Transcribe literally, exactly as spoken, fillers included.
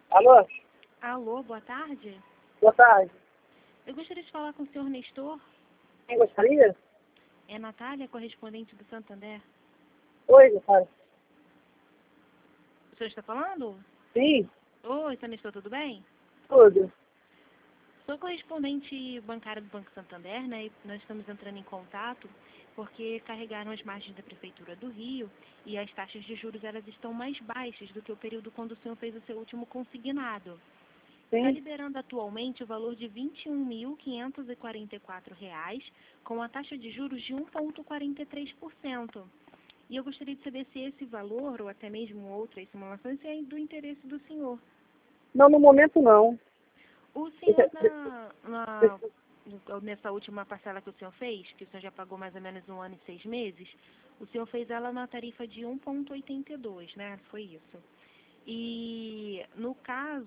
Alô? Alô, boa tarde. Boa tarde. Eu gostaria de falar com o senhor Nestor. Quem gostaria? É Natália, correspondente do Santander. Oi, Natália. O senhor está falando? Sim, Oi, senhor Nestor, tudo bem? tudo. Sou correspondente bancária do Banco Santander, né? E nós estamos entrando em contato porque carregaram as margens da Prefeitura do Rio e as taxas de juros elas estão mais baixas do que o período quando o senhor fez o seu último consignado. Está Sim. liberando atualmente o valor de vinte e um mil quinhentos e quarenta e quatro reais, com a taxa de juros de um vírgula quarenta e três por cento. E eu gostaria de saber se esse valor, ou até mesmo outras simulações, é do interesse do senhor. Não, no momento não. O Deixa- senhor, na, na, nessa última parcela que o senhor fez, que o senhor já pagou mais ou menos um ano e seis meses, o senhor fez ela na tarifa de um vírgula oitenta e dois, né? Foi isso. E, no caso,